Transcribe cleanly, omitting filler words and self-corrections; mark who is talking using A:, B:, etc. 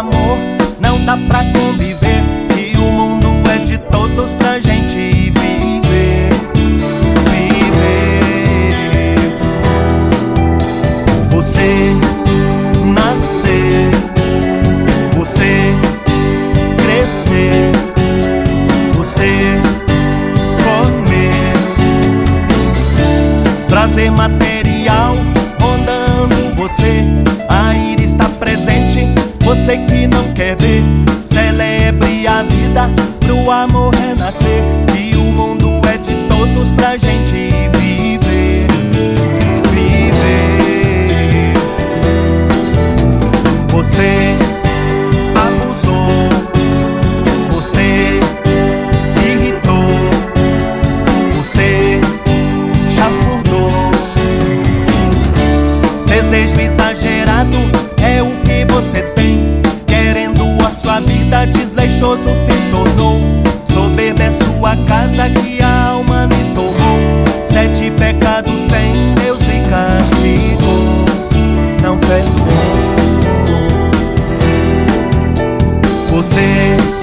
A: amor não dá pra conviver, que o mundo é de todos pra gente viver. Você nascer, você crescer, você comer, prazer material rondando você, a ira está presente, você que não quer ver. Celebre a vida pro amor renascer, que o mundo é de todos pra gente viver. Você abusou, você irritou, você chafurdou. Desejo exagerado é o que você tem, querendo a sua vida, desleixoso se tornou. Soberba é sua casa que a alma lhe tomou. 7 pecados tem, Deus lhe castigou, não perdoou. Você